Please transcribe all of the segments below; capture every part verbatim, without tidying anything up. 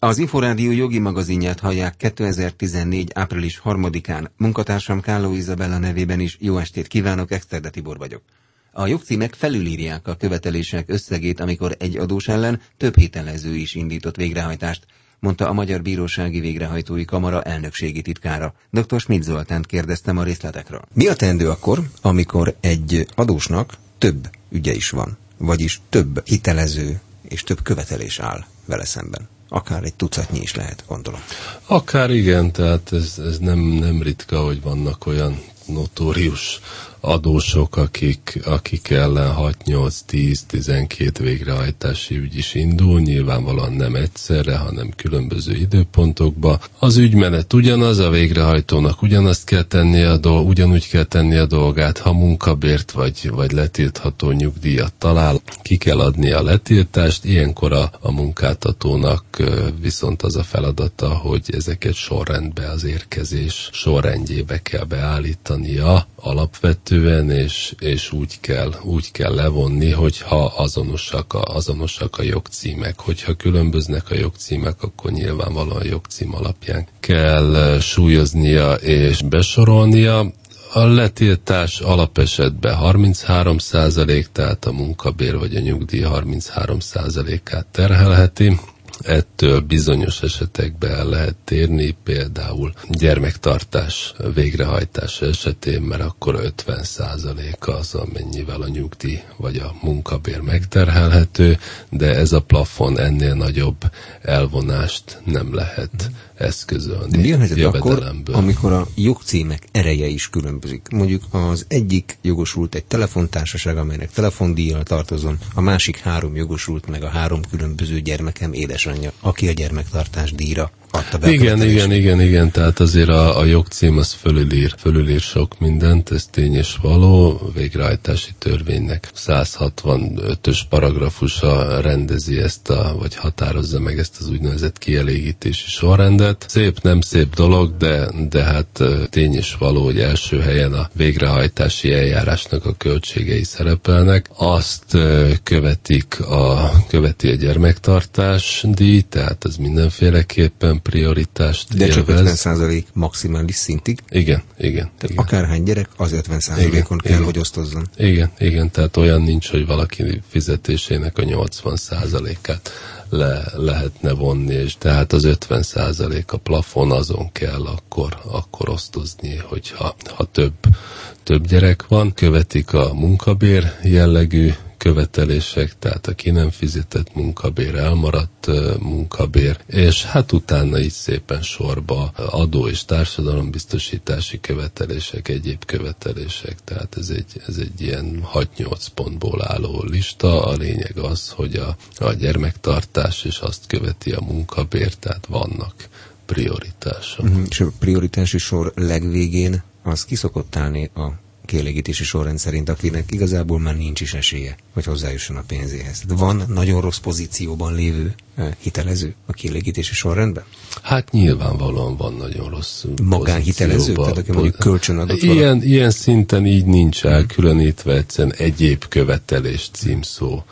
Az Inforádió jogi magazinját hallják kétezer-tizennégy. április harmadikán. Munkatársam Kálló Izabella nevében is jó estét kívánok, Exterde Tibor vagyok. A jogcímek felülírják a követelések összegét, amikor egy adós ellen több hitelező is indított végrehajtást, mondta a Magyar Bírósági Végrehajtói Kamara elnökségi titkára. doktor Schmidt Zoltánt kérdeztem a részletekről. Mi a teendő akkor, amikor egy adósnak több ügye is van, vagyis több hitelező és több követelés áll vele szemben? Akár egy tucatnyi is lehet, gondolom. Akár igen, tehát ez, ez nem, nem ritka, hogy vannak olyan notórius adósok, akik, akik ellen hat, nyolc, tíz, tizenkét végrehajtási ügy is indul, nyilvánvalóan nem egyszerre, hanem különböző időpontokba. Az ügymenet ugyanaz, a végrehajtónak ugyanazt kell tennie a dolg, ugyanúgy kell tennie a dolgát, ha munkabért vagy, vagy letiltható nyugdíjat talál, ki kell adni a letiltást, ilyenkor a, a munkáltatónak viszont az a feladata, hogy ezeket sorrendbe, az érkezés sorrendjébe kell beállítania alapvetően, és, és úgy kell, úgy kell levonni, hogyha azonosak a, azonosak a jogcímek. Hogyha különböznek a jogcímek, akkor nyilvánvalóan a jogcím alapján kell súlyoznia és besorolnia. A letiltás alapesetben harminchárom százalék, tehát a munkabér vagy a nyugdíj harminchárom százalékát terhelheti. Ettől bizonyos esetekben el lehet térni, például gyermektartás végrehajtása esetén, mert akkor ötven százaléka az, amennyivel a nyugdíj vagy a munkabér megterhelhető, de ez a plafon ennél nagyobb elvonást nem lehet eszközölni. Mi a helyzet akkor, amikor a jogcímek ereje is különbözik? Mondjuk az egyik jogosult egy telefontársaság, amelynek telefondíjjal tartozom, a másik három jogosult meg a három különböző gyermekem édesanyja, aki a gyermektartás díjra adta be. Igen, igen, igen, igen, tehát azért a, a jogcím az fölülír, fölülír sok mindent, ez tény és való, végrehajtási törvénynek száz hatvanötös paragrafusa rendezi ezt a, vagy határozza meg ezt az úgynevezett kielégítési sorrendet. Szép, nem szép dolog, de, de hát tény és való, hogy első helyen a végrehajtási eljárásnak a költségei szerepelnek. Azt követik a, követi a gyermektartás díj, tehát ez mindenféleképpen prioritást de élvez. Csak ötven százalék maximális szintig? Igen, igen. igen. Akárhány gyerek, az ötven százalékon kell, igen, hogy osztozzon. Igen, igen, tehát olyan nincs, hogy valaki fizetésének a nyolcvan százalékát le, lehetne vonni, és tehát az ötven százalék a plafon, azon kell akkor, akkor osztozni, hogyha ha több, több gyerek van. Követik a munkabér jellegű követelések, tehát a ki nem fizetett munkabér, elmaradt uh, munkabér, és hát utána így szépen sorba adó és társadalombiztosítási követelések, egyéb követelések, tehát ez egy, ez egy ilyen hat-nyolc pontból álló lista. A lényeg az, hogy a, a gyermektartás és azt követi a munkabér, tehát vannak prioritások. Uh-huh. És a prioritási sor legvégén az ki szokott állni a kielégítési sorrend szerint, akinek igazából már nincs is esélye, hogy hozzájusson a pénzéhez. De van nagyon rossz pozícióban lévő hitelező a kielégítési sorrendben? Hát nyilvánvalóan van nagyon rossz magánhitelező, tehát aki mondjuk kölcsönadott ilyen, valaki? Ilyen szinten így nincs elkülönítve, egyszerűen egyéb követelés címszó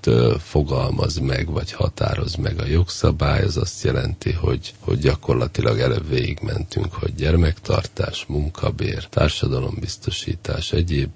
fogalmaz meg, vagy határoz meg a jogszabály, az azt jelenti, hogy, hogy gyakorlatilag előbb végigmentünk, hogy gyermektartás, munkabér, társadalombiztosítás, egyéb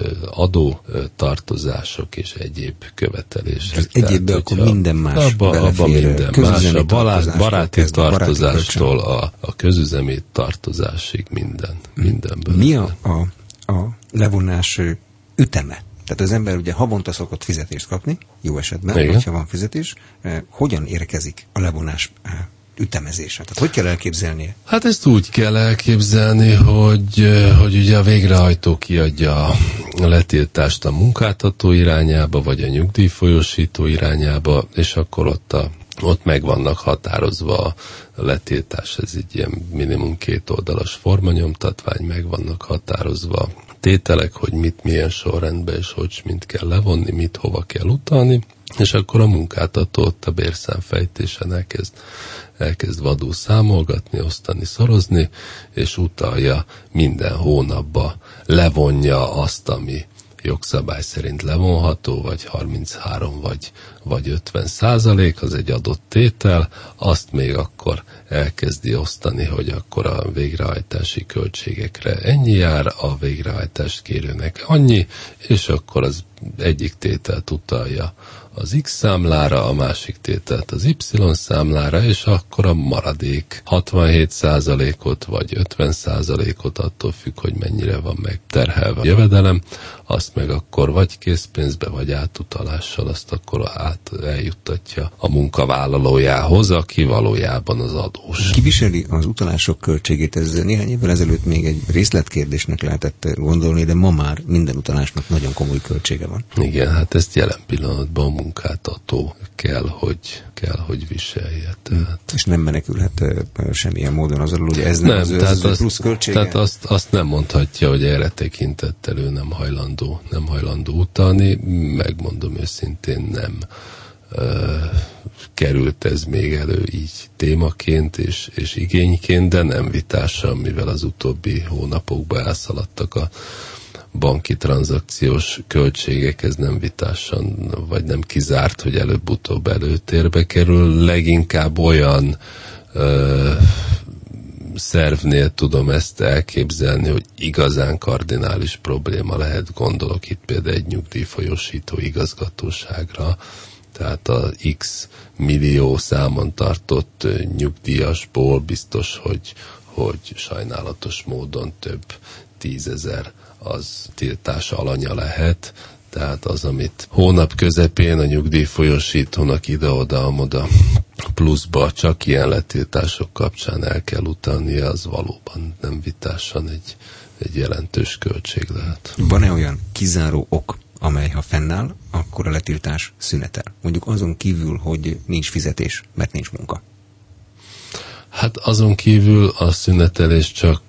adó tartozások és egyéb követelések. Az egyébben akkor minden más abba, abba minden más, a baráti, baráti tartozástól a, a közüzemi tartozásig minden, mindenből. Mi a, a, a levonás üteme? Tehát az ember ugye havonta szokott fizetést kapni, jó esetben, igen, hogyha van fizetés. Eh, hogyan érkezik a levonás eh, ütemezése? Tehát hogy kell elképzelnie? Hát ezt úgy kell elképzelni, hogy, hogy ugye a végrehajtó kiadja a letiltást a munkáltató irányába, vagy a nyugdíjfolyósító irányába, és akkor ott a Ott meg vannak határozva a letiltás, ez egy ilyen minimum két oldalas formanyomtatvány, meg vannak határozva tételek, hogy mit, milyen sorrendben és hogy mint kell levonni, mit hova kell utalni, és akkor a munkáltató ott a bérszámfejtésen elkezd, elkezd vadul számolgatni, osztani, szorozni, és utalja minden hónapba, levonja azt, ami jogszabály szerint levonható, vagy harminchárom, vagy, vagy ötven százalék, az egy adott tétel, azt még akkor elkezdi osztani, hogy akkor a végrehajtási költségekre ennyi jár, a végrehajtást kérőnek annyi, és akkor az egyik tételt utalja az X számlára, a másik tételt az Y számlára, és akkor a maradék hatvanhét százalékot vagy ötven százalékot, attól függ, hogy mennyire van megterhelve a jövedelem, azt meg akkor vagy készpénzbe, vagy átutalással, azt akkor át eljuttatja a munkavállalójához, aki valójában az adós. Ki viseli az utalások költségét? Ez néhány évvel ezelőtt még egy részletkérdésnek lehetett gondolni, de ma már minden utalásnak nagyon komoly költsége van. Igen, hát ezt jelen pillanatban a munkáltató kell, hogy, kell, hogy viselje. Tehát. És nem menekülhet semmilyen módon az alól, hogy ez nem, nem az, tehát az plusz költsége? Tehát azt, azt nem mondhatja, hogy erre tekintettel ő nem hajlandó, nem hajlandó utalni. Megmondom őszintén, nem ö, került ez még elő így témaként és, és igényként, de nem vitással, mivel az utóbbi hónapokban elszaladtak a banki tranzakciós költségek, ez nem vitásan, vagy nem kizárt, hogy előbb-utóbb előtérbe kerül. Leginkább olyan ö, szervnél tudom ezt elképzelni, hogy igazán kardinális probléma lehet, gondolok itt például egy nyugdíjfolyósító igazgatóságra, tehát a X millió számon tartott nyugdíjasból biztos, hogy, hogy sajnálatos módon több tízezer az tiltás alanya lehet, tehát az, amit hónap közepén a nyugdíjfolyósítónak ide-oda-amoda pluszba csak ilyen letiltások kapcsán el kell utalnia, az valóban nem vitásan egy, egy jelentős költség lehet. Van-e olyan kizáró ok, amely ha fennáll, akkor a letiltás szünetel? Mondjuk azon kívül, hogy nincs fizetés, mert nincs munka. Hát azon kívül a szünetelés csak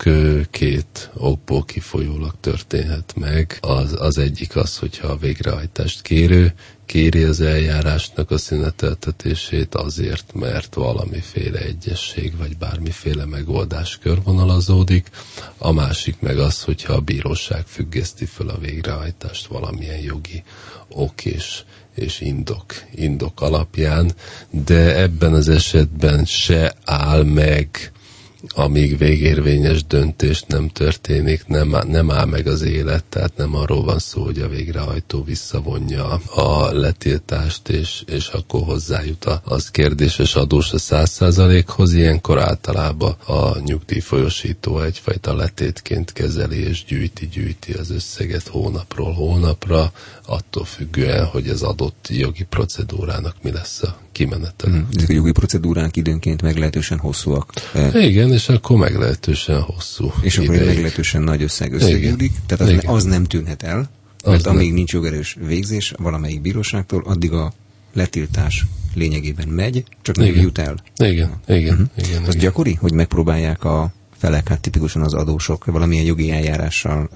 két okból kifolyólag történhet meg. Az, az egyik az, hogyha a végrehajtást kérő kéri az eljárásnak a szüneteltetését azért, mert valamiféle egyesség vagy bármiféle megoldás körvonalazódik. A másik meg az, hogyha a bíróság függeszti föl a végrehajtást valamilyen jogi ok és és indok, indok alapján, de ebben az esetben se áll meg, amíg végérvényes döntés nem történik, nem, nem áll meg az élet, tehát nem arról van szó, hogy a végrehajtó visszavonja a letiltást, és, és akkor hozzájut az kérdéses adós a száz százalékhoz, ilyenkor általában a nyugdíjfolyósító egyfajta letétként kezeli, és gyűjti-gyűjti az összeget hónapról hónapra, attól függően, hogy az adott jogi procedúrának mi lesz a kimenetel. Hmm. Ezek a jogi procedúránk időnként meglehetősen hosszúak. Igen, és akkor meglehetősen hosszú És akkor ideig. meglehetősen nagy összeg összegyűlik, tehát az, az nem tűnhet el, mert az amíg nem. nincs jogerős végzés valamelyik bíróságtól, addig a letiltás lényegében megy, csak nem jut el. Igen, igen. Uh-huh. igen az igen. gyakori, hogy megpróbálják a felek, hát tipikusan az adósok valamilyen jogi eljárással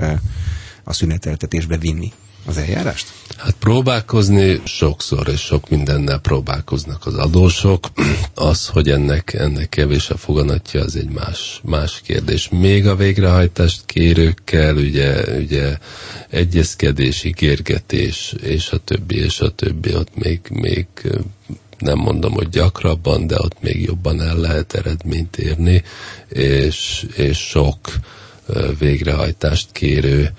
a szüneteltetésbe vinni az eljárást? Hát próbálkozni sokszor, és sok mindennel próbálkoznak az adósok. Az, hogy ennek, ennek kevés a foganatja, az egy más, más kérdés. Még a végrehajtást kérőkkel, ugye, ugye egyezkedés, ígérgetés, és a többi, és a többi, ott még, még nem mondom, hogy gyakrabban, de ott még jobban el lehet eredményt érni, és, és sok végrehajtást kérő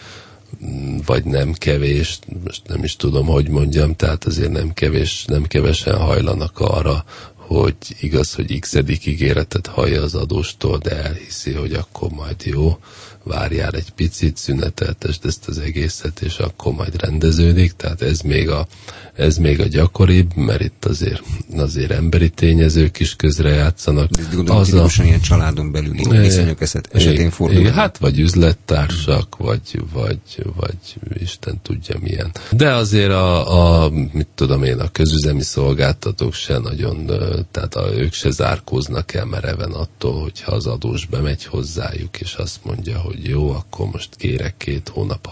vagy nem kevés, most nem is tudom, hogy mondjam, tehát azért nem kevés, nem kevesen hajlanak arra, hogy igaz, hogy x-edik ígéretet hallja az adóstól, de elhiszi, hogy akkor majd jó, várjál egy picit, szüneteltesd ezt az egészet, és akkor majd rendeződik, tehát ez még a, ez még a gyakoribb, mert itt azért, azért emberi tényezők is közrejátszanak. De gondolom, tipikusan a... ilyen családon belüli viszonyok esetén fordulnak. Hát, vagy üzlettársak, vagy, vagy, vagy Isten tudja milyen. De azért a, a, mit tudom én, a közüzemi szolgáltatók se nagyon, tehát a, ők se zárkóznak el mereven attól, hogyha az adós bemegy hozzájuk, és azt mondja, hogy jó, akkor most kérek két hónap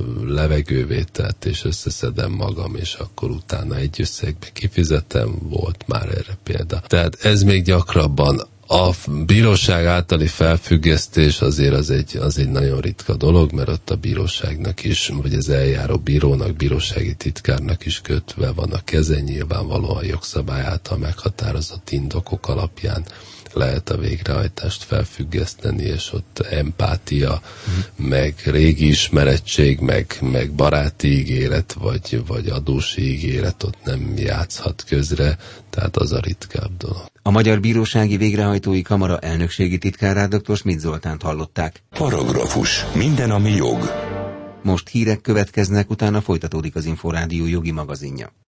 levegővételt, és összeszedem magam, és akkor utána egy összegbe kifizetem, volt már erre példa. Tehát ez még gyakrabban A bíróság általi felfüggesztés azért az egy, az egy nagyon ritka dolog, mert ott a bíróságnak is, vagy az eljáró bírónak, bírósági titkárnak is kötve van a keze, nyilvánvalóan jogszabály által meghatározott indokok alapján lehet a végrehajtást felfüggeszteni, és ott empátia, mm. meg régi ismerettség, meg, meg baráti ígéret, vagy, vagy adósi ígéret ott nem játszhat közre, tehát az a ritkább dolog. A Magyar Bírósági Végrehajtói Kamara elnökségi titkárát, dr. Schmidt Zoltánt hallották. Paragrafus. Minden, ami jog. Most hírek következnek, utána folytatódik az Inforádió jogi magazinja.